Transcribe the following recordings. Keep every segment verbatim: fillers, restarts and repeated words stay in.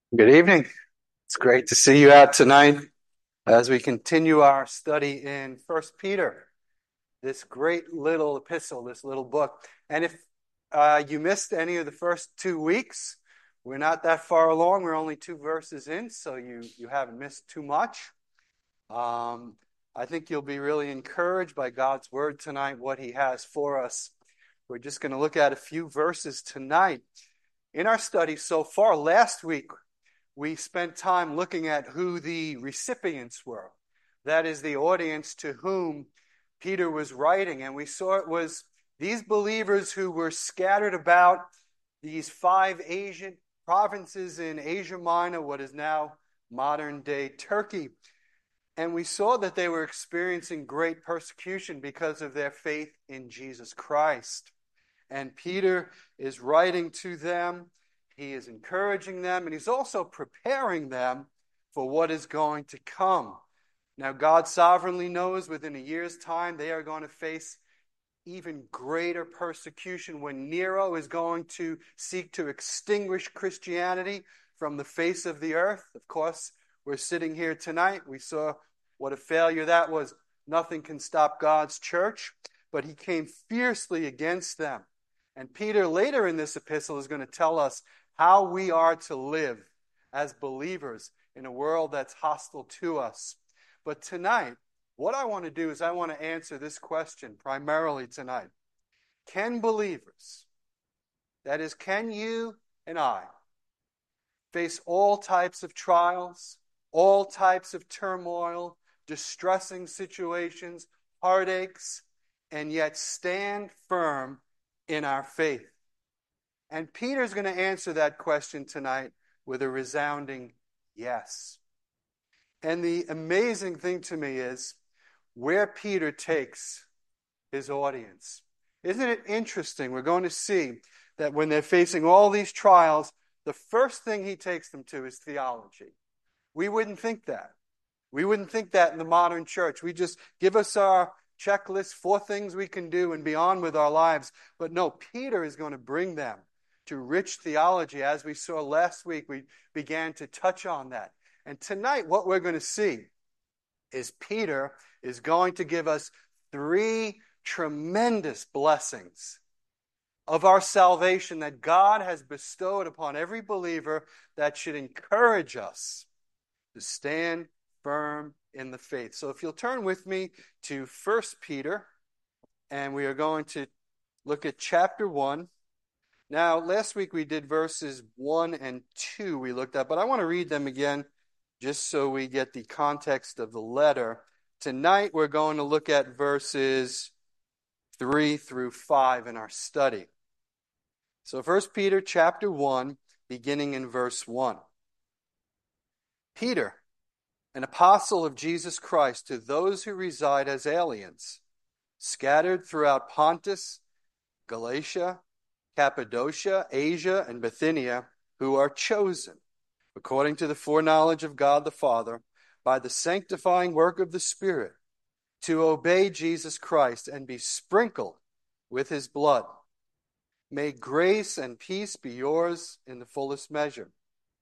Good evening. It's great to see you out tonight as we continue our study in First Peter, this great little epistle, this little book. And if uh, you missed any of the first two weeks, we're not that far along. We're only two verses in, so you, you haven't missed too much. Um, I think you'll be really encouraged by God's word tonight, what he has for us. We're just going to look at a few verses tonight. In our study so far, last week, we spent time looking at who the recipients were. That is the audience to whom Peter was writing. And we saw it was these believers who were scattered about these five Asian provinces in Asia Minor, what is now modern-day Turkey. And we saw that they were experiencing great persecution because of their faith in Jesus Christ. And Peter is writing to them. He is encouraging them, and he's also preparing them for what is going to come. Now, God sovereignly knows within a year's time they are going to face even greater persecution when Nero is going to seek to extinguish Christianity from the face of the earth. Of course, we're sitting here tonight. We saw what a failure that was. Nothing can stop God's church, but he came fiercely against them. And Peter later in this epistle is going to tell us how we are to live as believers in a world that's hostile to us. But tonight, what I want to do is I want to answer this question primarily tonight. Can believers, that is, can you and I, face all types of trials, all types of turmoil, distressing situations, heartaches, and yet stand firm in our faith? And Peter's going to answer that question tonight with a resounding yes. And the amazing thing to me is where Peter takes his audience. Isn't it interesting? We're going to see that when they're facing all these trials, the first thing he takes them to is theology. We wouldn't think that. We wouldn't think that in the modern church. We just give us our checklist, four things we can do and be on with our lives. But no, Peter is going to bring them to rich theology. As we saw last week, we began to touch on that. And tonight, what we're going to see is Peter is going to give us three tremendous blessings of our salvation that God has bestowed upon every believer that should encourage us to stand firm in the faith. So if you'll turn with me to First Peter, and we are going to look at chapter one. Now, last week we did verses one and two we looked at, but I want to read them again just so we get the context of the letter. Tonight we're going to look at verses three through five in our study. So First Peter chapter one, beginning in verse one. Peter, an apostle of Jesus Christ, to those who reside as aliens, scattered throughout Pontus, Galatia, Cappadocia, Asia, and Bithynia, who are chosen, according to the foreknowledge of God the Father, by the sanctifying work of the Spirit, to obey Jesus Christ and be sprinkled with his blood. May grace and peace be yours in the fullest measure.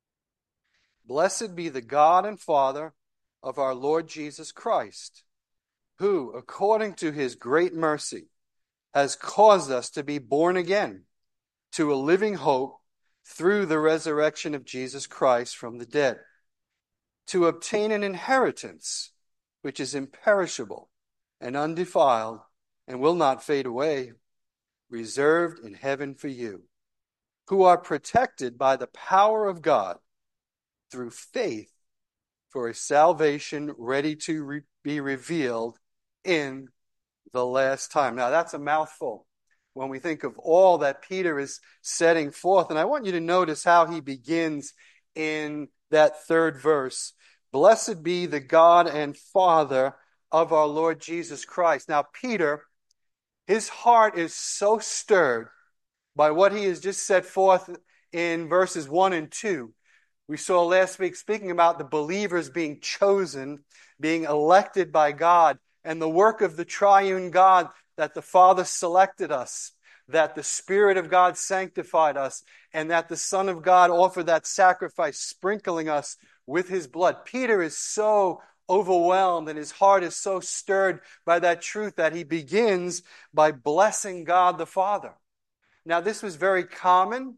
Blessed be the God and Father of our Lord Jesus Christ, who, according to his great mercy, has caused us to be born again to a living hope through the resurrection of Jesus Christ from the dead, to obtain an inheritance which is imperishable and undefiled and will not fade away, reserved in heaven for you, who are protected by the power of God through faith for a salvation ready to re- be revealed in the last time. Now, that's a mouthful when we think of all that Peter is setting forth. And I want you to notice how he begins in that third verse. Blessed be the God and Father of our Lord Jesus Christ. Now, Peter, his heart is so stirred by what he has just set forth in verses one and two. We saw last week speaking about the believers being chosen, being elected by God, and the work of the triune God that the Father selected us. that the Spirit of God sanctified us, and that the Son of God offered that sacrifice, sprinkling us with his blood. Peter is so overwhelmed and his heart is so stirred by that truth that he begins by blessing God the Father. Now, this was very common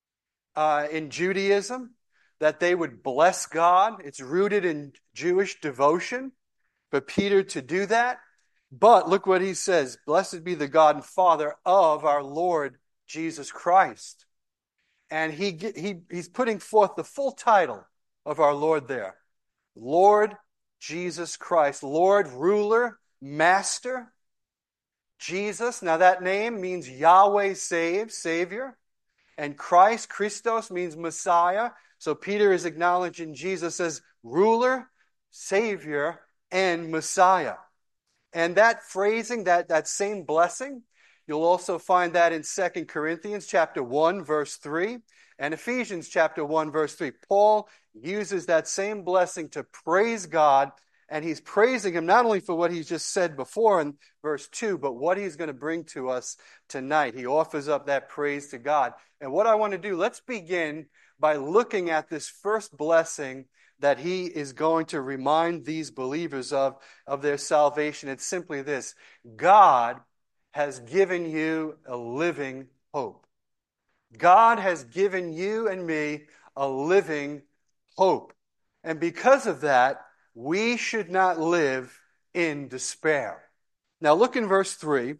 uh, in Judaism, that they would bless God. It's rooted in Jewish devotion for Peter to do that. But look what he says, blessed be the God and Father of our Lord Jesus Christ. And he, he he's putting forth the full title of our Lord there. Lord Jesus Christ. Lord, ruler, master, Jesus. Now that name means Yahweh saves, Savior. And Christ, Christos, means Messiah. So Peter is acknowledging Jesus as ruler, Savior, and Messiah. And that phrasing, that, that same blessing, you'll also find that in Second Corinthians chapter one, verse three, and Ephesians chapter one, verse three. Paul uses that same blessing to praise God, and he's praising him not only for what he's just said before in verse two, but what he's going to bring to us tonight. He offers up that praise to God. And what I want to do, let's begin by looking at this first blessing that he is going to remind these believers of, of their salvation. It's simply this: God has given you a living hope. God has given you and me a living hope. And because of that, we should not live in despair. Now look in verse three.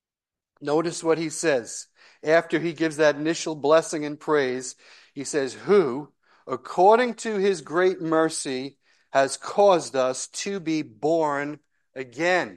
Notice what he says. After he gives that initial blessing and praise, he says, who, according to his great mercy, has caused us to be born again.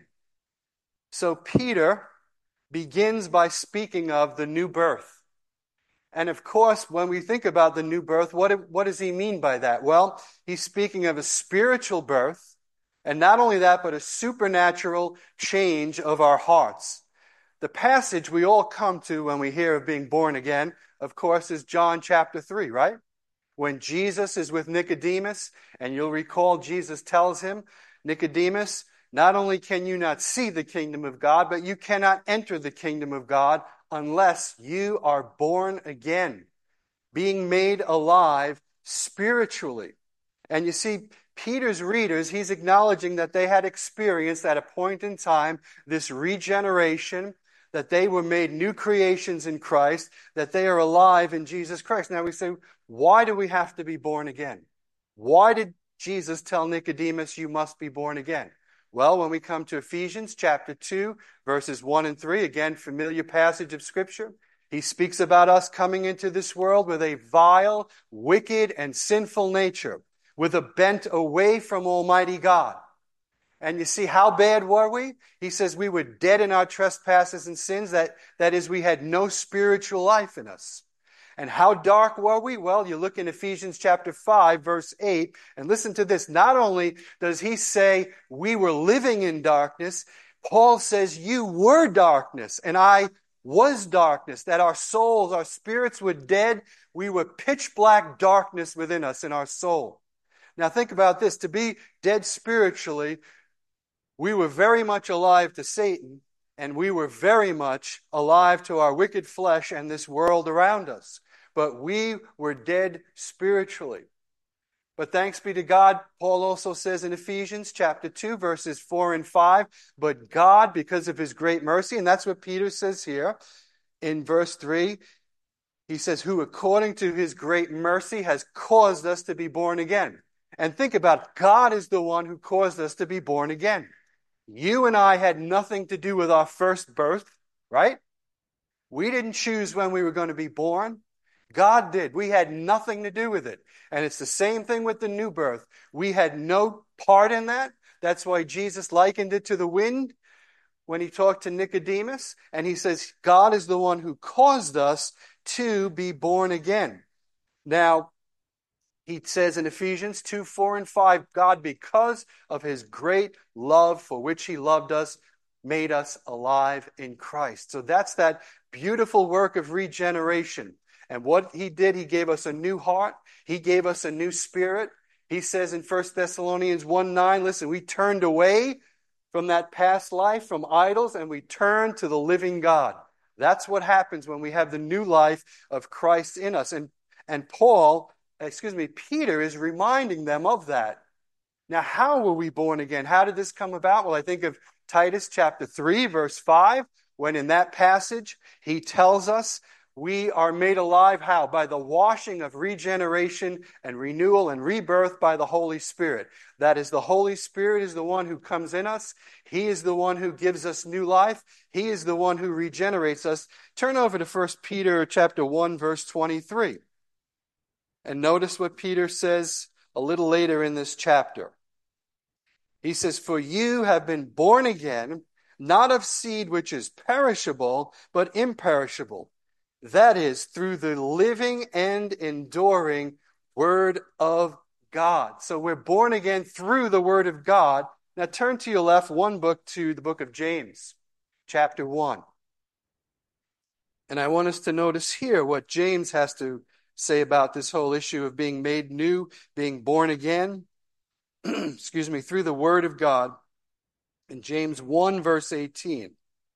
So Peter begins by speaking of the new birth. And of course, when we think about the new birth, what, what does he mean by that? Well, he's speaking of a spiritual birth, and not only that, but a supernatural change of our hearts. The passage we all come to when we hear of being born again, of course, is John chapter three, right? When Jesus is with Nicodemus, and you'll recall Jesus tells him, Nicodemus, not only can you not see the kingdom of God, but you cannot enter the kingdom of God unless you are born again, being made alive spiritually. And you see, Peter's readers, he's acknowledging that they had experienced at a point in time this regeneration, that they were made new creations in Christ, that they are alive in Jesus Christ. Now we say, why do we have to be born again? Why did Jesus tell Nicodemus, you must be born again? Well, when we come to Ephesians chapter two, verses one and three, again, familiar passage of Scripture, he speaks about us coming into this world with a vile, wicked, and sinful nature, with a bent away from Almighty God. And you see, how bad were we? He says we were dead in our trespasses and sins. That, that is, we had no spiritual life in us. And how dark were we? Well, you look in Ephesians chapter five, verse eight, and listen to this. Not only does he say we were living in darkness, Paul says you were darkness, and I was darkness, that our souls, our spirits were dead. We were pitch black darkness within us in our soul. Now think about this. To be dead spiritually, we were very much alive to Satan, and we were very much alive to our wicked flesh and this world around us. But we were dead spiritually. But thanks be to God, Paul also says in Ephesians chapter two, verses four and five, but God, because of his great mercy, and that's what Peter says here in verse three, he says, who according to his great mercy has caused us to be born again. And think about it, God is the one who caused us to be born again. You and I had nothing to do with our first birth, right? We didn't choose when we were going to be born. God did. We had nothing to do with it. And it's the same thing with the new birth. We had no part in that. That's why Jesus likened it to the wind when he talked to Nicodemus. And he says, God is the one who caused us to be born again. Now, he says in Ephesians two, four, and five, God, because of his great love for which he loved us, made us alive in Christ. So that's that beautiful work of regeneration. And what he did, he gave us a new heart. He gave us a new spirit. He says in First Thessalonians one, nine, listen, we turned away from that past life, from idols, and we turned to the living God. That's what happens when we have the new life of Christ in us. And, and Paul, excuse me, Peter is reminding them of that. Now, how were we born again? How did this come about? Well, I think of Titus chapter three, verse five, when in that passage he tells us we are made alive how? By the washing of regeneration and renewal and rebirth by the Holy Spirit. That is, the Holy Spirit is the one who comes in us. He is the one who gives us new life. He is the one who regenerates us. Turn over to First Peter chapter one, verse twenty-three. And notice what Peter says a little later in this chapter. He says, "For you have been born again, not of seed which is perishable, but imperishable. That is, through the living and enduring Word of God." So we're born again through the Word of God. Now turn to your left one book to the book of James, chapter one. And I want us to notice here what James has to say about this whole issue of being made new, being born again, excuse me, through the Word of God. In James one, verse eighteen.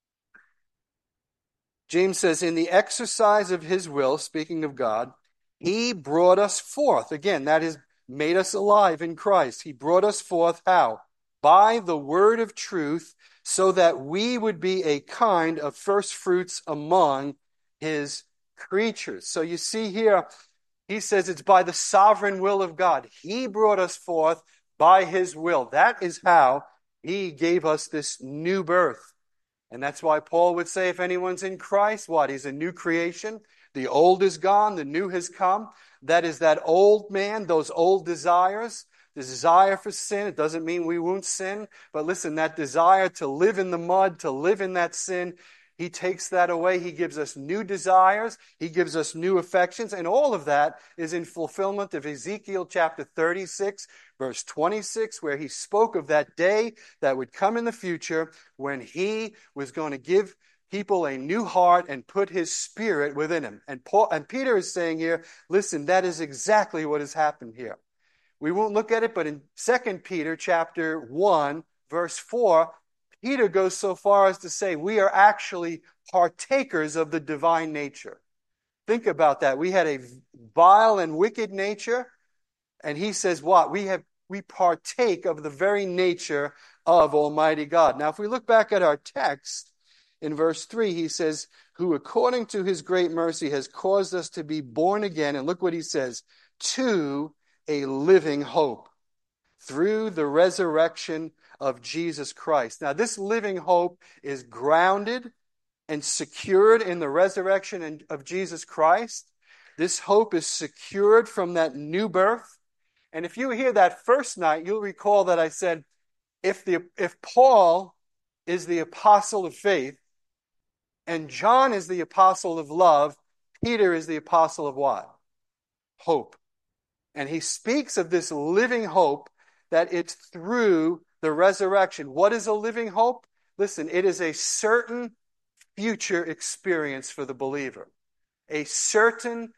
James says, "In the exercise of his will," speaking of God, "he brought us forth." Again, that is, made us alive in Christ. He brought us forth how? By the word of truth, so that we would be a kind of first fruits among his creatures. So you see here, he says it's by the sovereign will of God. He brought us forth by his will. That is how he gave us this new birth. And that's why Paul would say, if anyone's in Christ, what? He's a new creation. The old is gone, the new has come. That is that old man, those old desires, the desire for sin. It doesn't mean we won't sin, but listen, that desire to live in the mud, to live in that sin, he takes that away. He gives us new desires. He gives us new affections. And all of that is in fulfillment of Ezekiel chapter thirty-six, verse twenty-six, where he spoke of that day that would come in the future when he was going to give people a new heart and put his spirit within him. And Paul and Peter is saying here, listen, that is exactly what has happened here. We won't look at it, but in Second Peter chapter one, verse four, Peter goes so far as to say we are actually partakers of the divine nature. Think about that. We had a vile and wicked nature, and he says what? We have we partake of the very nature of Almighty God. Now, if we look back at our text, in verse three, he says, "Who according to his great mercy has caused us to be born again," and look what he says, "to a living hope, through the resurrection of Jesus Christ." Now, this living hope is grounded and secured in the resurrection of Jesus Christ. This hope is secured from that new birth. And if you hear that first night, you'll recall that I said, if the if Paul is the apostle of faith, and John is the apostle of love, Peter is the apostle of what? Hope. And he speaks of this living hope, that it's through the resurrection. What is a living hope? Listen, it is a certain future experience for the believer. A certain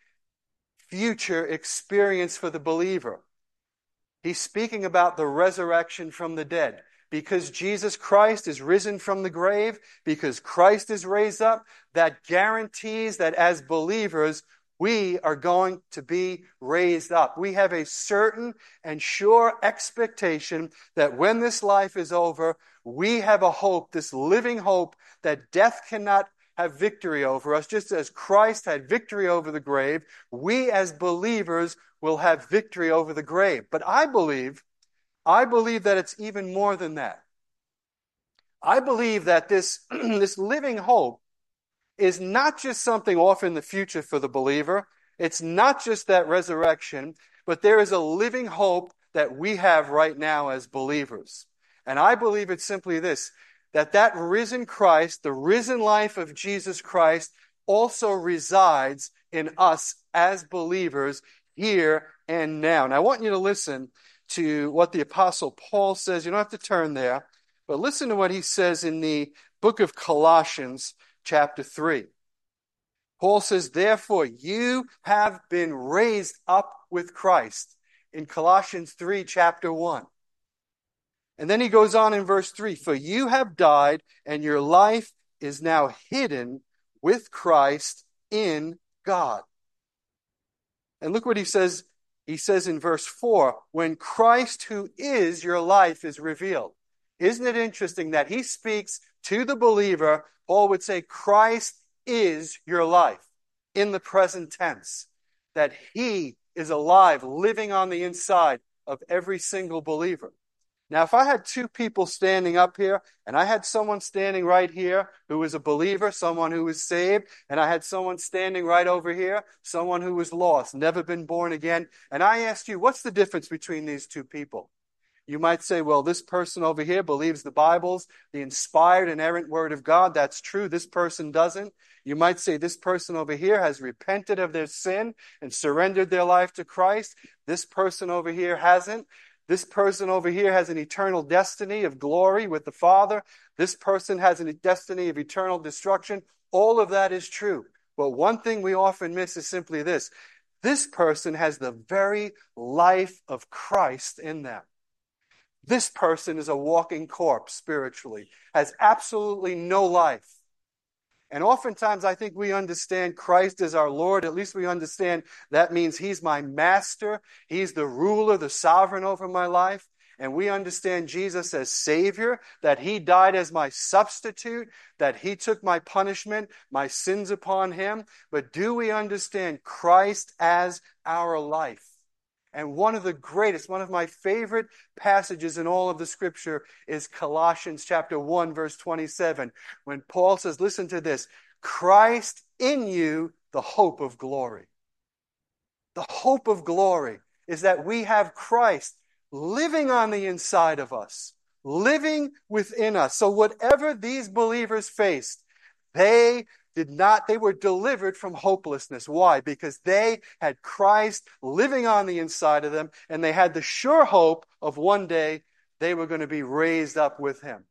future experience for the believer. He's speaking about the resurrection from the dead. Because Jesus Christ is risen from the grave, because Christ is raised up, that guarantees that as believers, we are going to be raised up. We have a certain and sure expectation that when this life is over, we have a hope, this living hope, that death cannot have victory over us. Just as Christ had victory over the grave, we as believers will have victory over the grave. But I believe, I believe that it's even more than that. I believe that this, this living hope is not just something off in the future for the believer. It's not just that resurrection, but there is a living hope that we have right now as believers. And I believe it's simply this, that that risen Christ, the risen life of Jesus Christ, also resides in us as believers here and now. And I want you to listen to what the Apostle Paul says. You don't have to turn there, but listen to what he says in the book of Colossians, chapter three. Paul says, "Therefore you have been raised up with Christ," in Colossians three, chapter one. And then he goes on in verse three, "For you have died, and your life is now hidden with Christ in God. And look what he says. He says in verse four, when Christ, who is your life, is revealed. Isn't it interesting that he speaks to the believer? Paul would say, Christ is your life in the present tense. That he is alive, living on the inside of every single believer. Now, if I had two people standing up here, and I had someone standing right here who was a believer, someone who was saved, and I had someone standing right over here, someone who was lost, never been born again, and I asked you, what's the difference between these two people? You might say, well, this person over here believes the Bible's the inspired, inerrant Word of God. That's true. This person doesn't. You might say this person over here has repented of their sin and surrendered their life to Christ. This person over here hasn't. This person over here has an eternal destiny of glory with the Father. This person has a destiny of eternal destruction. All of that is true. But one thing we often miss is simply this. This person has the very life of Christ in them. This person is a walking corpse spiritually, has absolutely no life. And oftentimes I think we understand Christ as our Lord. At least we understand that means he's my master. He's the ruler, the sovereign over my life. And we understand Jesus as Savior, that he died as my substitute, that he took my punishment, my sins upon him. But do we understand Christ as our life? And one of the greatest, one of my favorite passages in all of the Scripture is Colossians chapter one, verse twenty-seven, when Paul says, listen to this, Christ in you, the hope of glory. The hope of glory is that we have Christ living on the inside of us, living within us. So whatever these believers faced, they did not, they were delivered from hopelessness. Why? Because they had Christ living on the inside of them, and they had the sure hope of one day they were going to be raised up with him.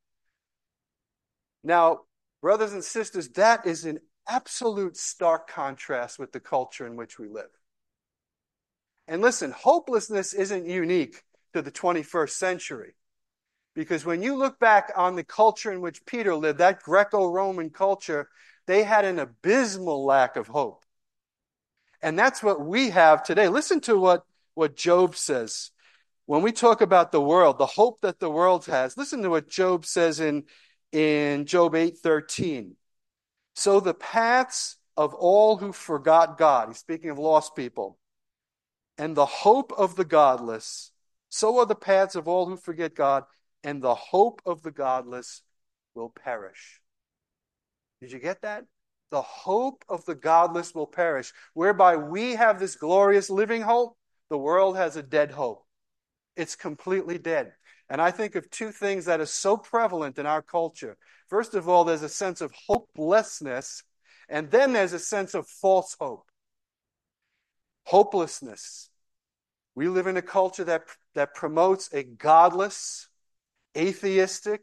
Now, brothers and sisters, that is an absolute stark contrast with the culture in which we live. And listen, hopelessness isn't unique to the twenty-first century. Because when you look back on the culture in which Peter lived, that Greco-Roman culture, they had an abysmal lack of hope. And that's what we have today. Listen to what, what Job says. When we talk about the world, the hope that the world has, listen to what Job says in, in Job eight thirteen. So the paths of all who forgot God, he's speaking of lost people, and the hope of the godless, so are the paths of all who forget God, and the hope of the godless will perish. Did you get that? The hope of the godless will perish. Whereby we have this glorious living hope, the world has a dead hope. It's completely dead. And I think of two things that are so prevalent in our culture. First of all, there's a sense of hopelessness, and then there's a sense of false hope. Hopelessness. We live in a culture that, that promotes a godless, atheistic,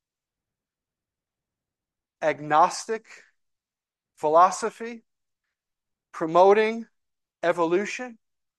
agnostic philosophy, promoting evolution.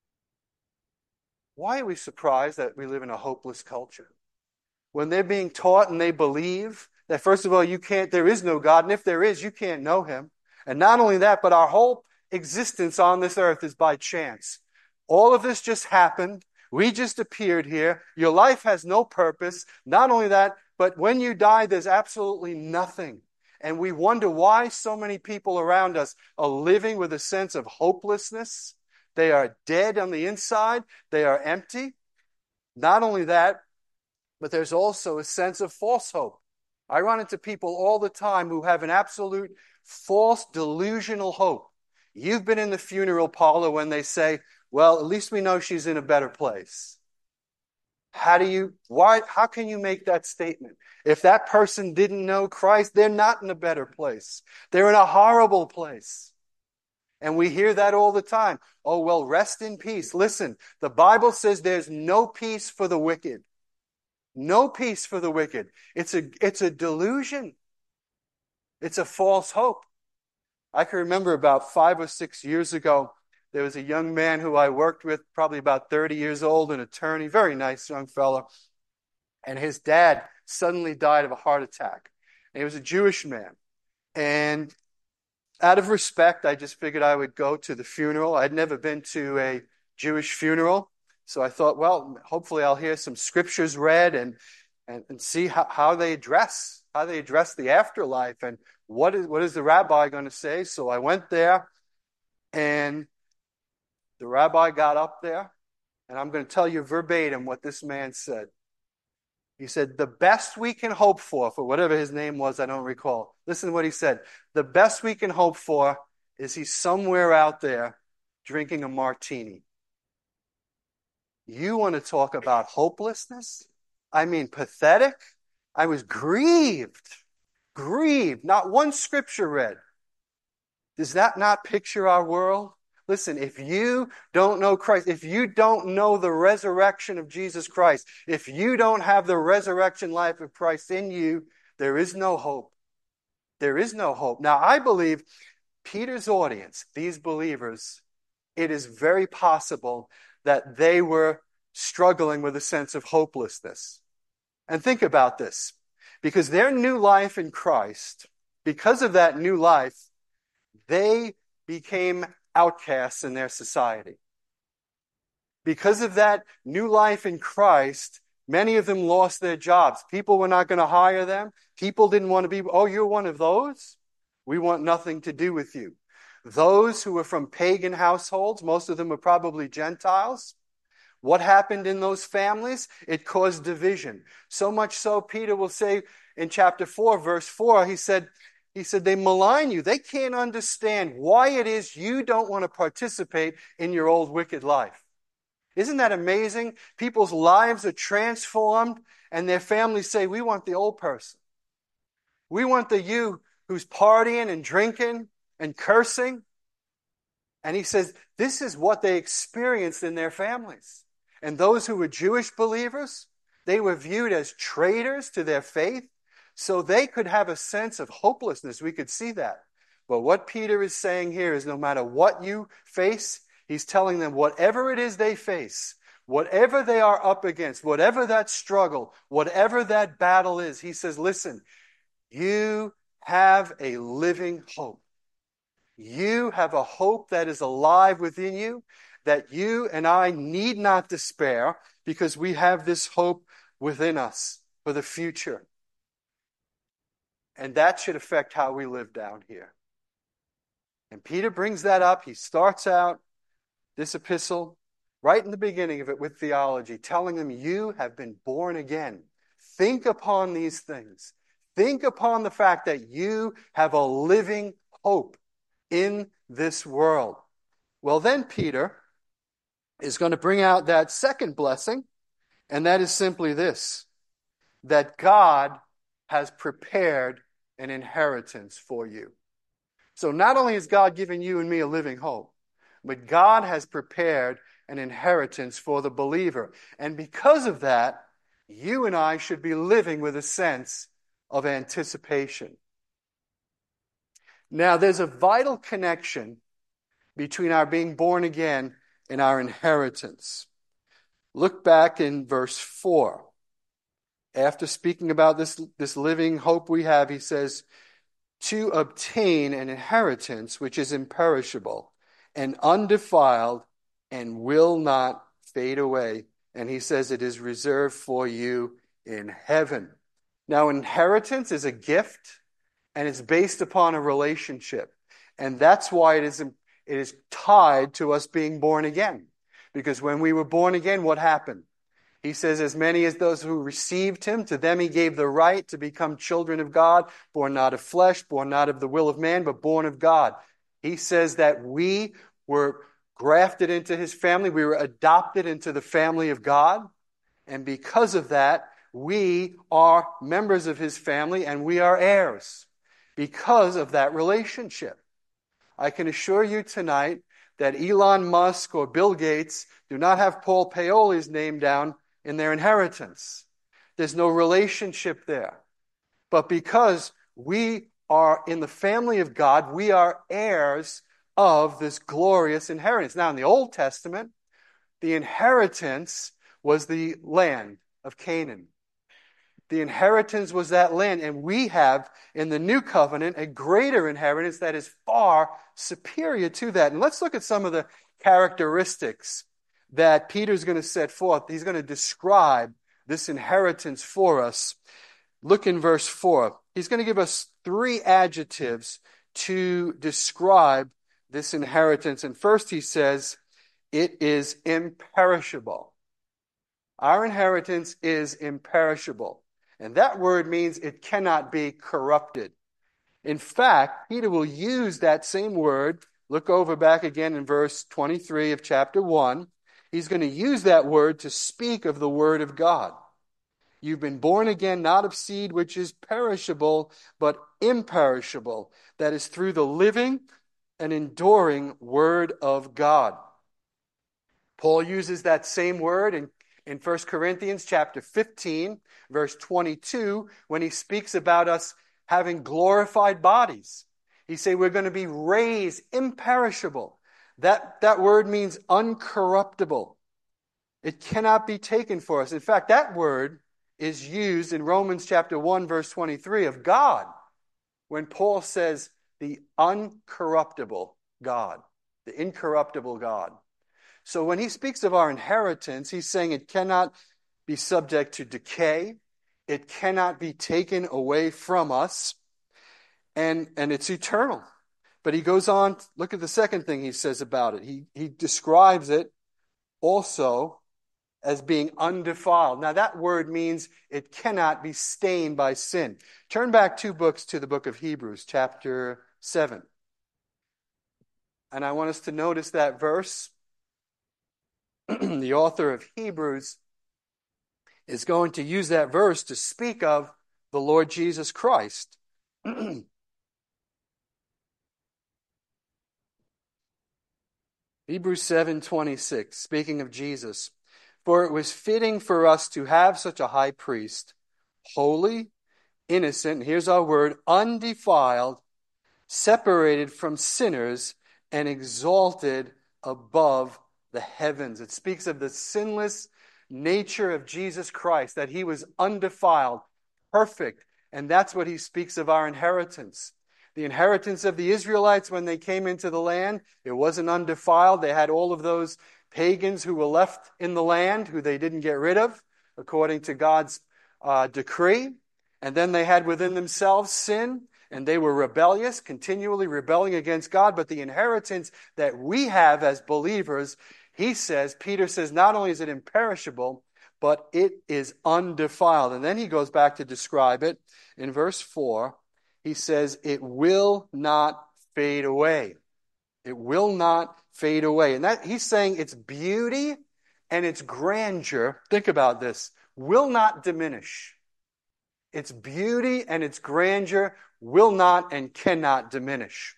Why are we surprised that we live in a hopeless culture? When they're being taught and they believe that, first of all, you can't, there is no God, and if there is, you can't know him. And not only that, but our whole existence on this earth is by chance. All of this just happened. We just appeared here. Your life has no purpose. Not only that, but when you die, there's absolutely nothing. And we wonder why so many people around us are living with a sense of hopelessness. They are dead on the inside. They are empty. Not only that, but there's also a sense of false hope. I run into people all the time who have an absolute false, delusional hope. You've been in the funeral parlor when they say, well, at least we know she's in a better place. How do you, why, how can you make that statement? If that person didn't know Christ, they're not in a better place. They're in a horrible place. And we hear that all the time. Oh, well, rest in peace. Listen, the Bible says there's no peace for the wicked. No peace for the wicked. It's a, it's a delusion. It's a false hope. I can remember about five or six years ago, there was a young man who I worked with, probably about thirty years old, an attorney, very nice young fellow. And his dad suddenly died of a heart attack. And he was a Jewish man. And out of respect, I just figured I would go to the funeral. I'd never been to a Jewish funeral. So I thought, well, hopefully I'll hear some scriptures read and, and, and see how, how they address, how they address the afterlife and what is, what is the rabbi going to say. So I went there, and the rabbi got up there, and I'm going to tell you verbatim what this man said. He said, the best we can hope for, for whatever his name was, I don't recall. Listen to what he said. The best we can hope for is he's somewhere out there drinking a martini. You want to talk about hopelessness? I mean, pathetic? I was grieved. Grieved. Not one scripture read. Does that not picture our world? Listen, if you don't know Christ, if you don't know the resurrection of Jesus Christ, if you don't have the resurrection life of Christ in you, there is no hope. There is no hope. Now, I believe Peter's audience, these believers, it is very possible that they were struggling with a sense of hopelessness. And think about this. Because their new life in Christ, because of that new life, they became outcasts in their society. Because of that new life in Christ, many of them lost their jobs. People were not going to hire them. People didn't want to be, oh, you're one of those? We want nothing to do with you. Those who were from pagan households, most of them were probably Gentiles. What happened in those families? It caused division. So much so, Peter will say in chapter four, verse four, he said, He said, they malign you. They can't understand why it is you don't want to participate in your old wicked life. Isn't that amazing? People's lives are transformed, and their families say, we want the old person. We want the you who's partying and drinking and cursing. And he says, this is what they experienced in their families. And those who were Jewish believers, they were viewed as traitors to their faith. So they could have a sense of hopelessness. We could see that. But what Peter is saying here is no matter what you face, he's telling them whatever it is they face, whatever they are up against, whatever that struggle, whatever that battle is, he says, listen, you have a living hope. You have a hope that is alive within you, that you and I need not despair because we have this hope within us for the future. And that should affect how we live down here. And Peter brings that up. He starts out this epistle right in the beginning of it with theology, telling them you have been born again. Think upon these things. Think upon the fact that you have a living hope in this world. Well, then Peter is going to bring out that second blessing, and that is simply this, that God has prepared an inheritance for you. So not only has God given you and me a living hope, but God has prepared an inheritance for the believer. And because of that, you and I should be living with a sense of anticipation. Now, there's a vital connection between our being born again and our inheritance. Look back in verse four. After speaking about this, this living hope we have, he says, to obtain an inheritance which is imperishable and undefiled and will not fade away. And he says it is reserved for you in heaven. Now, inheritance is a gift, and it's based upon a relationship. And that's why it is, it is tied to us being born again. Because when we were born again, what happened? He says, as many as those who received him, to them he gave the right to become children of God, born not of flesh, born not of the will of man, but born of God. He says that we were grafted into his family. We were adopted into the family of God. And because of that, we are members of his family and we are heirs because of that relationship. I can assure you tonight that Elon Musk or Bill Gates do not have Paul Paoli's name down in their inheritance. There's no relationship there. But because we are in the family of God, we are heirs of this glorious inheritance. Now, in the Old Testament, the inheritance was the land of Canaan. The inheritance was that land, and we have in the new covenant a greater inheritance that is far superior to that. And let's look at some of the characteristics that Peter's going to set forth. He's going to describe this inheritance for us. Look in verse four. He's going to give us three adjectives to describe this inheritance. And first he says, it is imperishable. Our inheritance is imperishable. And that word means it cannot be corrupted. In fact, Peter will use that same word. Look over back again in verse twenty-three of chapter one. He's going to use that word to speak of the word of God. You've been born again, not of seed which is perishable, but imperishable. That is through the living and enduring word of God. Paul uses that same word in In First Corinthians chapter fifteen, verse twenty-two, when he speaks about us having glorified bodies. He says we're going to be raised imperishable. That, that word means uncorruptible. It cannot be taken for us. In fact, that word is used in Romans chapter one, verse twenty-three of God, when Paul says the uncorruptible God, the incorruptible God. So when he speaks of our inheritance, he's saying it cannot be subject to decay. It cannot be taken away from us. And, and it's eternal. But he goes on, look at the second thing he says about it. He, he describes it also as being undefiled. Now that word means it cannot be stained by sin. Turn back two books to the book of Hebrews, chapter seven. And I want us to notice that verse. The author of Hebrews is going to use that verse to speak of the Lord Jesus Christ. Hebrews seven twenty-six, speaking of Jesus. For it was fitting for us to have such a high priest, holy, innocent, here's our word, undefiled, separated from sinners, and exalted above the heavens. It speaks of the sinless nature of Jesus Christ, that he was undefiled, perfect, and that's what he speaks of our inheritance. The inheritance of the Israelites when they came into the land, it wasn't undefiled. They had all of those pagans who were left in the land, who they didn't get rid of, according to God's uh, decree. And then they had within themselves sin, and they were rebellious, continually rebelling against God. But the inheritance that we have as believers, he says, Peter says, not only is it imperishable, but it is undefiled. And then he goes back to describe it in verse four. He says, it will not fade away. It will not fade away. And that he's saying its beauty and its grandeur, think about this, will not diminish. Its beauty and its grandeur will not and cannot diminish.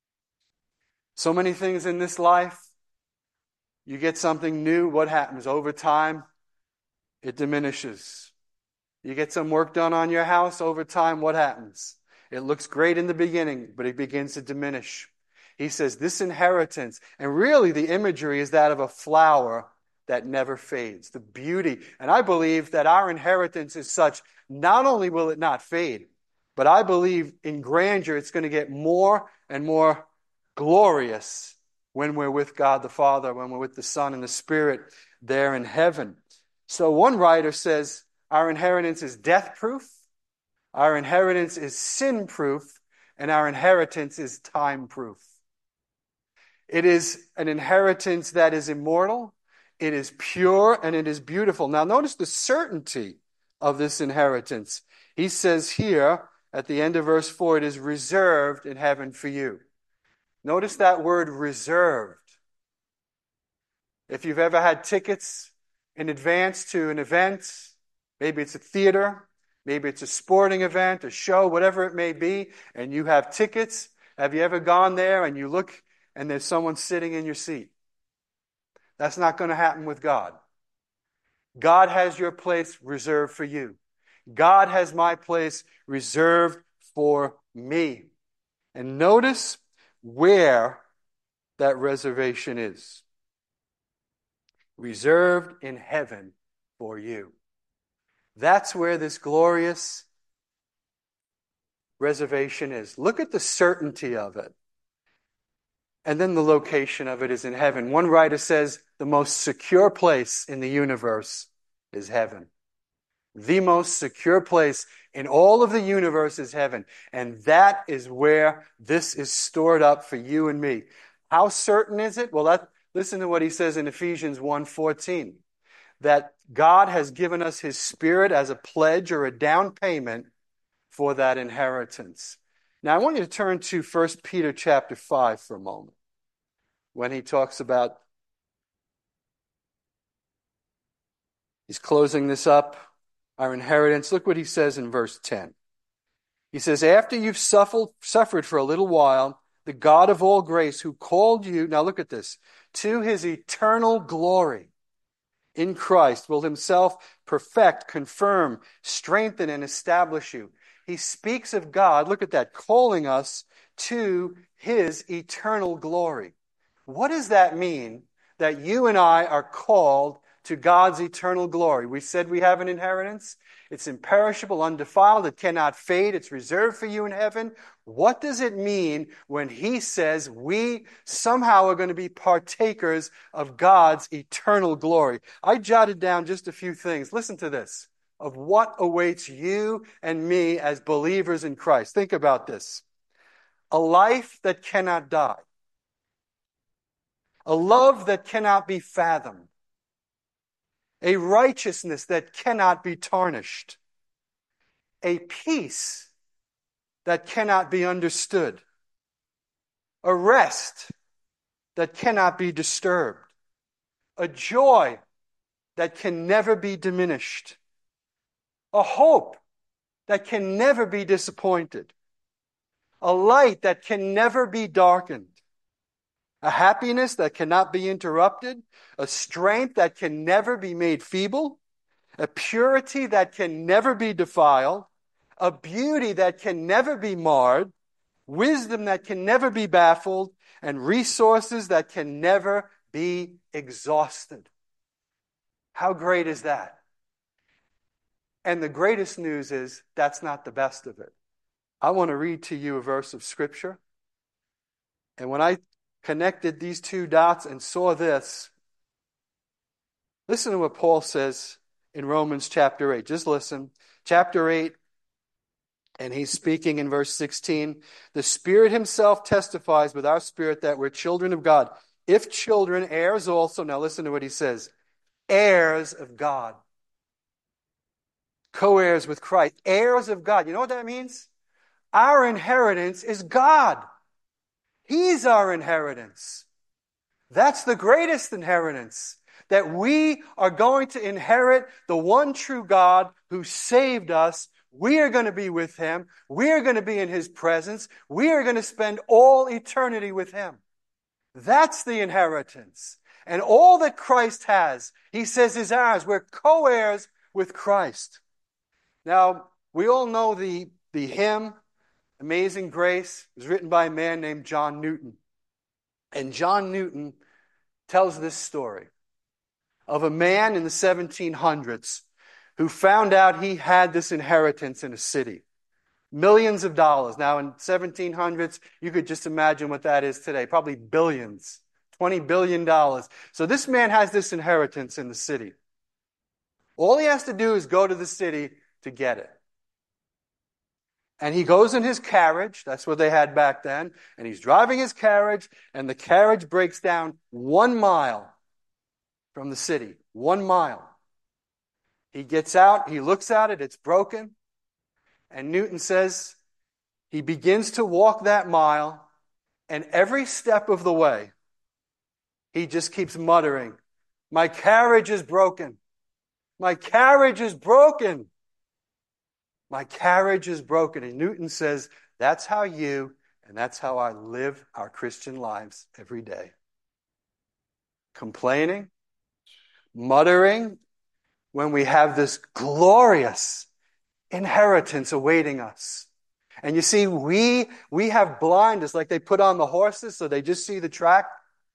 So many things in this life, you get something new, what happens? Over time, it diminishes. You get some work done on your house, over time, what happens? It looks great in the beginning, but it begins to diminish. He says this inheritance, and really the imagery is that of a flower that never fades, the beauty. And I believe that our inheritance is such, not only will it not fade, but I believe in grandeur it's going to get more and more glorious when we're with God the Father, when we're with the Son and the Spirit there in heaven. So one writer says our inheritance is death-proof, our inheritance is sin-proof, and our inheritance is time-proof. It is an inheritance that is immortal, it is pure, and it is beautiful. Now notice the certainty of this inheritance. He says here at the end of verse four, it is reserved in heaven for you. Notice that word reserved. If you've ever had tickets in advance to an event, maybe it's a theater, maybe it's a sporting event, a show, whatever it may be, and you have tickets, have you ever gone there and you look and there's someone sitting in your seat? That's not going to happen with God. God has your place reserved for you. God has my place reserved for me. And notice where that reservation is. Reserved in heaven for you. That's where this glorious reservation is. Look at the certainty of it. And then the location of it is in heaven. One writer says the most secure place in the universe is heaven. The most secure place in all of the universe is heaven. And that is where this is stored up for you and me. How certain is it? Well, that, listen to what he says in Ephesians one fourteen. That God has given us His Spirit as a pledge or a down payment for that inheritance. Now, I want you to turn to First Peter chapter five for a moment. When he talks about, he's closing this up, our inheritance. Look what he says in verse ten. He says, after you've suffered, suffered for a little while, the God of all grace who called you, now look at this, to His eternal glory in Christ will Himself perfect, confirm, strengthen, and establish you. He speaks of God, look at that, calling us to His eternal glory. What does that mean that you and I are called to God's eternal glory? We said we have an inheritance. It's imperishable, undefiled. It cannot fade. It's reserved for you in heaven. What does it mean when He says we somehow are going to be partakers of God's eternal glory? I jotted down just a few things. Listen to this. Of what awaits you and me as believers in Christ. Think about this. A life that cannot die. A love that cannot be fathomed. A righteousness that cannot be tarnished. A peace that cannot be understood. A rest that cannot be disturbed. A joy that can never be diminished. A hope that can never be disappointed. A light that can never be darkened. A happiness that cannot be interrupted, a strength that can never be made feeble, a purity that can never be defiled, a beauty that can never be marred, wisdom that can never be baffled, and resources that can never be exhausted. How great is that? And the greatest news is that's not the best of it. I want to read to you a verse of Scripture. And when I connected these two dots and saw this, listen to what Paul says in Romans chapter eight. Just listen. Chapter eight, and he's speaking in verse sixteen. The Spirit Himself testifies with our spirit that we're children of God. If children, heirs also. Now listen to what he says. Heirs of God. Co-heirs with Christ. Heirs of God. You know what that means? Our inheritance is God. He's our inheritance. That's the greatest inheritance. That we are going to inherit the one true God who saved us. We are going to be with Him. We are going to be in His presence. We are going to spend all eternity with Him. That's the inheritance. And all that Christ has, He says, is ours. We're co-heirs with Christ. Now, we all know the, the hymn, Amazing Grace. It was written by a man named John Newton. And John Newton tells this story of a man in the seventeen hundreds who found out he had this inheritance in a city. Millions of dollars. Now, in seventeen hundreds, you could just imagine what that is today. Probably billions. twenty billion dollars. So this man has this inheritance in the city. All he has to do is go to the city to get it. And he goes in his carriage, that's what they had back then, and he's driving his carriage, and the carriage breaks down one mile from the city. One mile. He gets out, he looks at it, it's broken, and Newton says he begins to walk that mile, and every step of the way, he just keeps muttering, "My carriage is broken. My carriage is broken. My carriage is broken." And Newton says, that's how you and that's how I live our Christian lives every day. Complaining, muttering, when we have this glorious inheritance awaiting us. And you see, we, we have blinders like they put on the horses so they just see the track.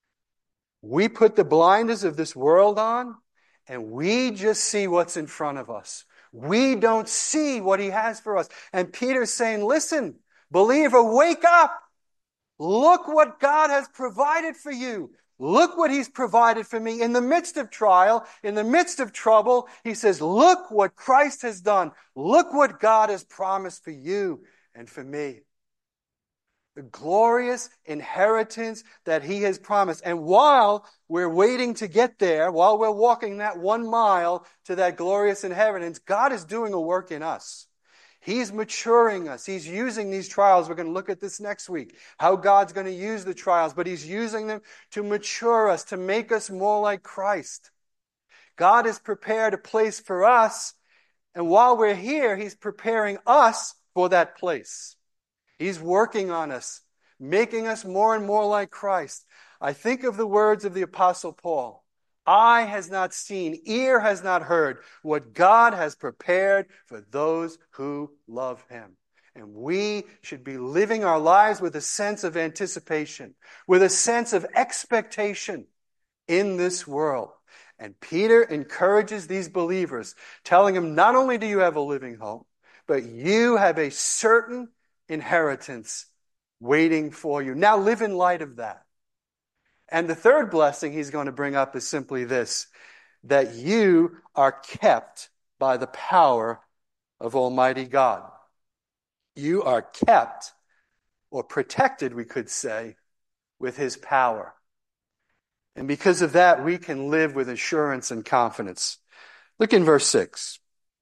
We put the blinders of this world on and we just see what's in front of us. We don't see what he has for us. And Peter's saying, listen, believer, wake up. Look what God has provided for you. Look what he's provided for me in the midst of trial, in the midst of trouble. He says, look what Christ has done. Look what God has promised for you and for me. The glorious inheritance that he has promised. And while we're waiting to get there, while we're walking that one mile to that glorious inheritance, God is doing a work in us. He's maturing us. He's using these trials. We're going to look at this next week, how God's going to use the trials, but he's using them to mature us, to make us more like Christ. God has prepared a place for us, and while we're here, he's preparing us for that place. He's working on us, making us more and more like Christ. I think of the words of the Apostle Paul. Eye has not seen, ear has not heard what God has prepared for those who love him. And we should be living our lives with a sense of anticipation, with a sense of expectation in this world. And Peter encourages these believers, telling them, not only do you have a living hope, but you have a certain inheritance waiting for you. Now live in light of that. And the third blessing he's going to bring up is simply this, that you are kept by the power of Almighty God. You are kept, or protected, we could say, with his power. And because of that, we can live with assurance and confidence. Look in verse six.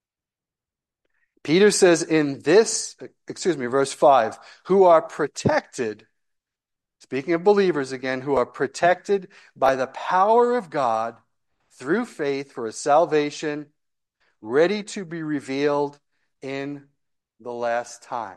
Peter says in this, excuse me, verse five, who are protected, speaking of believers again, who are protected by the power of God through faith for a salvation ready to be revealed in the last time.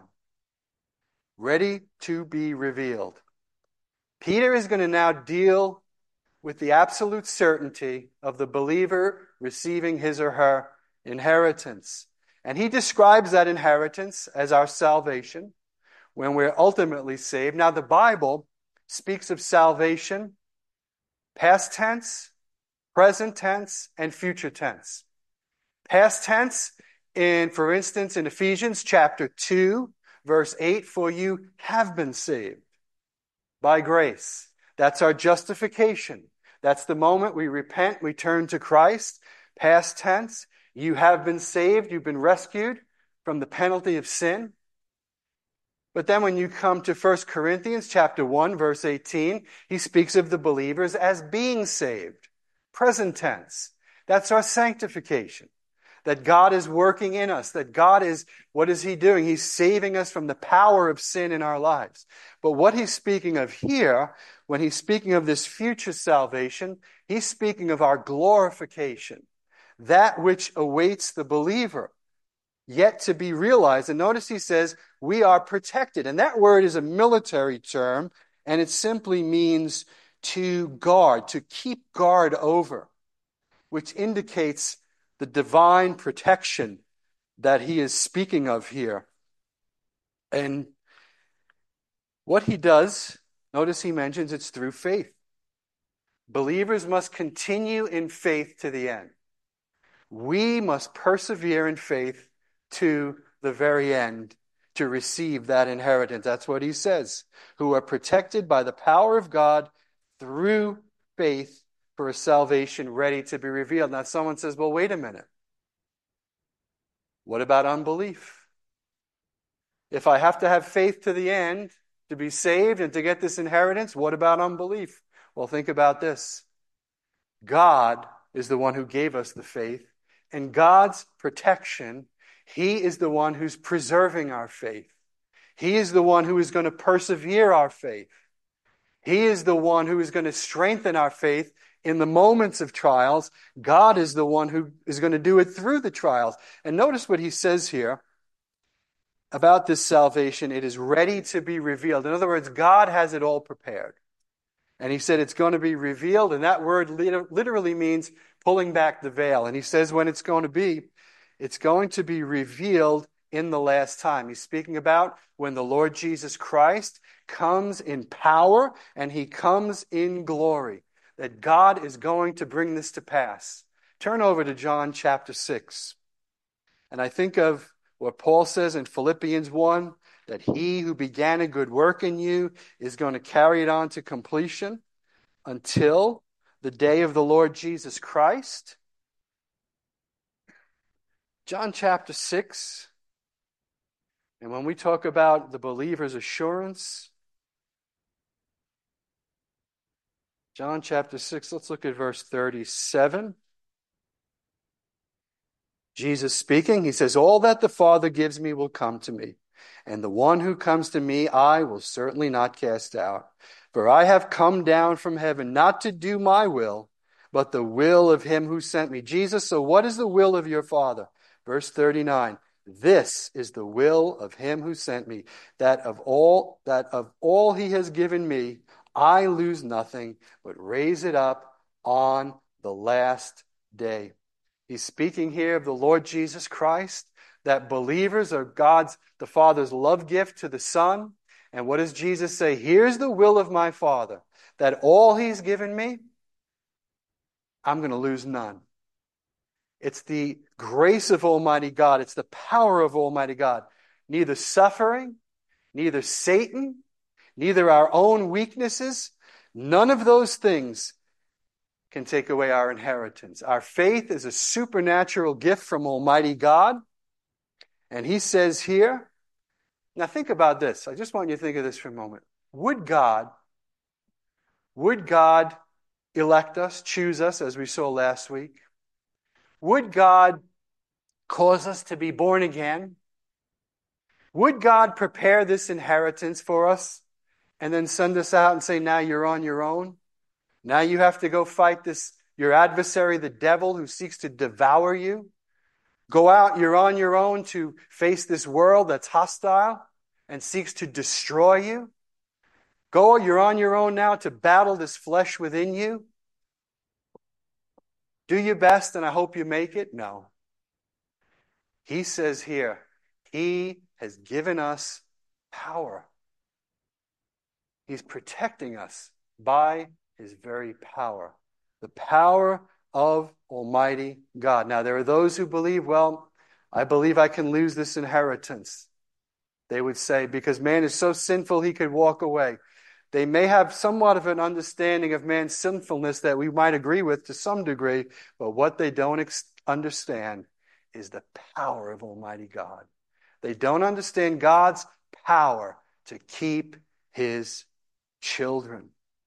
Ready to be revealed. Peter is going to now deal with the absolute certainty of the believer receiving his or her inheritance. And he describes that inheritance as our salvation when we're ultimately saved. Now, the Bible speaks of salvation, past tense, present tense, and future tense. Past tense, in, for instance, in Ephesians chapter two, verse eight, for you have been saved by grace. That's our justification. That's the moment we repent, we turn to Christ. Past tense, you have been saved, you've been rescued from the penalty of sin. But then when you come to First Corinthians chapter one, verse eighteen, he speaks of the believers as being saved. Present tense. That's our sanctification. That God is working in us. That God is, what is he doing? He's saving us from the power of sin in our lives. But what he's speaking of here, when he's speaking of this future salvation, he's speaking of our glorification. That which awaits the believer, yet to be realized. And notice he says, we are protected. And that word is a military term, and it simply means to guard, to keep guard over, which indicates the divine protection that he is speaking of here. And what he does, notice he mentions it's through faith. Believers must continue in faith to the end. We must persevere in faith to the very end to receive that inheritance. That's what he says. Who are protected by the power of God through faith for a salvation ready to be revealed. Now someone says, well, wait a minute. What about unbelief? If I have to have faith to the end to be saved and to get this inheritance, what about unbelief? Well, think about this. God is the one who gave us the faith, and God's protection, he is the one who's preserving our faith. He is the one who is going to persevere our faith. He is the one who is going to strengthen our faith in the moments of trials. God is the one who is going to do it through the trials. And notice what he says here about this salvation. It is ready to be revealed. In other words, God has it all prepared. And he said it's going to be revealed, and that word literally means pulling back the veil. And he says when it's going to be, it's going to be revealed in the last time. He's speaking about when the Lord Jesus Christ comes in power and he comes in glory. That God is going to bring this to pass. Turn over to John chapter six. And I think of what Paul says in Philippians one, that he who began a good work in you is going to carry it on to completion until the day of the Lord Jesus Christ. John chapter six, and when we talk about the believer's assurance, John chapter six, let's look at verse thirty-seven. Jesus speaking, he says, all that the Father gives me will come to me, and the one who comes to me I will certainly not cast out. For I have come down from heaven not to do my will, but the will of him who sent me. Jesus, so what is the will of your Father? Verse thirty-nine, this is the will of him who sent me, that of all that of all he has given me, I lose nothing, but raise it up on the last day. He's speaking here of the Lord Jesus Christ, that believers are God's, the Father's love gift to the Son. And what does Jesus say? Here's the will of my Father, that all he's given me, I'm going to lose none. It's the grace of Almighty God. It's the power of Almighty God. Neither suffering, neither Satan, neither our own weaknesses, none of those things can take away our inheritance. Our faith is a supernatural gift from Almighty God. And he says here, now think about this. I just want you to think of this for a moment. Would God, would God elect us, choose us, as we saw last week? Would God cause us to be born again? Would God prepare this inheritance for us and then send us out and say, now you're on your own? Now you have to go fight this, your adversary, the devil, who seeks to devour you. Go out, you're on your own to face this world that's hostile and seeks to destroy you. Go, you're on your own now to battle this flesh within you. Do your best and I hope you make it? No. He says here, he has given us power. He's protecting us by his very power. The power of Almighty God. Now, there are those who believe, well, I believe I can lose this inheritance. They would say, because man is so sinful he could walk away. They may have somewhat of an understanding of man's sinfulness that we might agree with to some degree, but what they don't ex- understand is the power of Almighty God. They don't understand God's power to keep his children.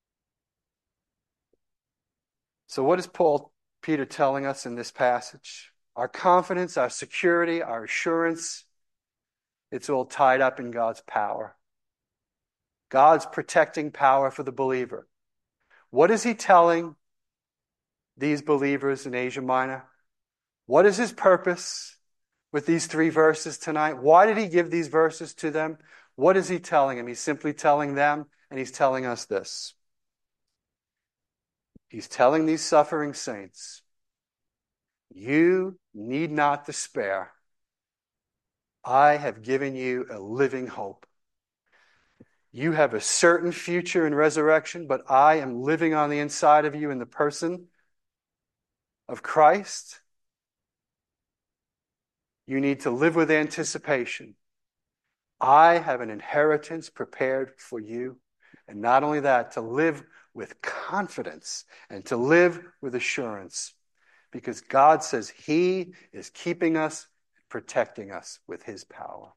So what is Paul, Peter telling us in this passage? Our confidence, our security, our assurance, it's all tied up in God's power. God's protecting power for the believer. What is he telling these believers in Asia Minor? What is his purpose with these three verses tonight? Why did he give these verses to them? What is he telling them? He's simply telling them, and he's telling us this. He's telling these suffering saints, you need not despair. I have given you a living hope. You have a certain future in resurrection, but I am living on the inside of you in the person of Christ. You need to live with anticipation. I have an inheritance prepared for you. And not only that, to live with confidence and to live with assurance. Because God says he is keeping us, protecting us with his power.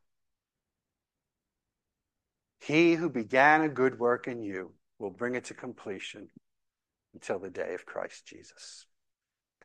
He who began a good work in you will bring it to completion until the day of Christ Jesus.